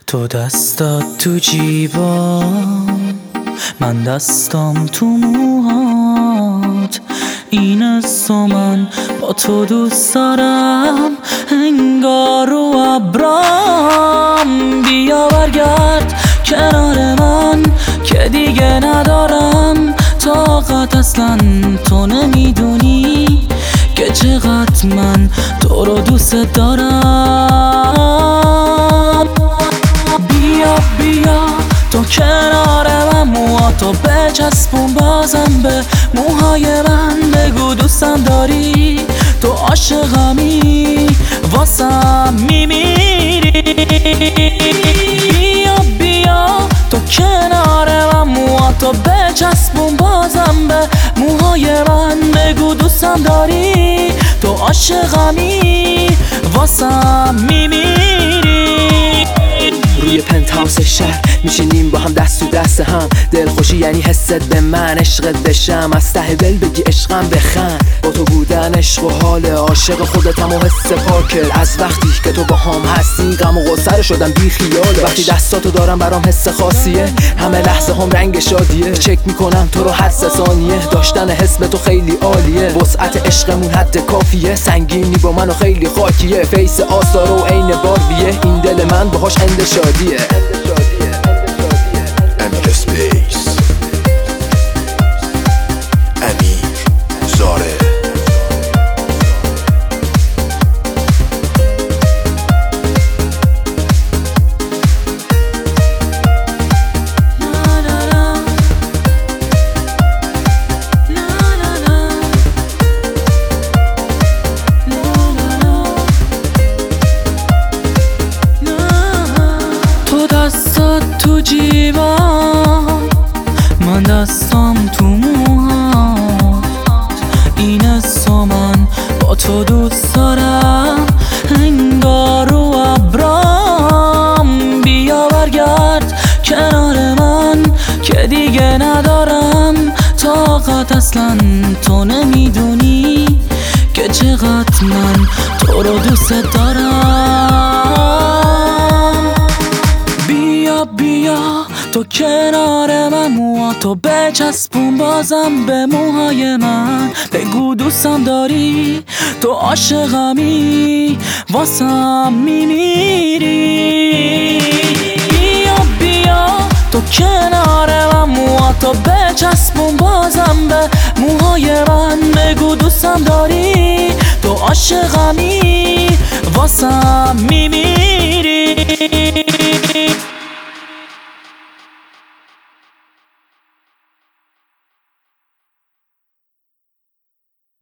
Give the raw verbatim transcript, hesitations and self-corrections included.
تو دستات تو جیبا، من دستم تو موهات. این است و من با تو دوست دارم، انگار رو ابرام. بیا برگرد کنار من که دیگه ندارم طاقت. اصلا تو نمیدونی که چقدر من تو رو دوست دارم. بیا بیا تو کنار من، موهاتو بچسبون بازم به موهای من. بگو دوستم داری، تو عاشقمی، واسم میمیری. بیا بیا تو کنار من، موهاتو بچسبون بازم به موهای من. بگو دوستم داری، تو عاشقمی، واسم میمیری. روی پنتهاوس شهر میشینیم با هم دست تو دست هم، دلخوشی یعنی حست به من، عشقت بشم از ته دل بگی عشقم بخند. با تو بودن عشق و حال عاشق خودتم و حس پاکل. از وقتی که تو با هم هستی غم و غصه شدم بی خیاله. وقتی دستاتو دارم برام حس خاصیه، همه لحظه هم رنگ شادیه. چک میکنم تو رو حد ثانیه، داشتن حس به تو خیلی عالیه. وسعت عشقمون حد کافیه، سنگینی با منو خیلی خاکیه. فیس آسارو و عین باربیه، این دل من باهاش اند شادیه. امیر سپیس، امیر زاره. تو جیبا، من دستم تو موهات. این است و من با تو دوست دارم، انگار رو ابرام. بیا برگرد کنار من که دیگه ندارم طاقت. اصلا تو نمیدونی که چقدر من تو رو دوست دارم. بیا بیا تو کنار من، موهاتو بچسبون بازم به موهای من. بگو دوستم داری، تو عاشقمی، واسم میمیری. بیا بیا تو کنار من، موهاتو بچسبون بازم به موهای من. بگو دوستم داری، تو عاشقمی، واسم میمیری.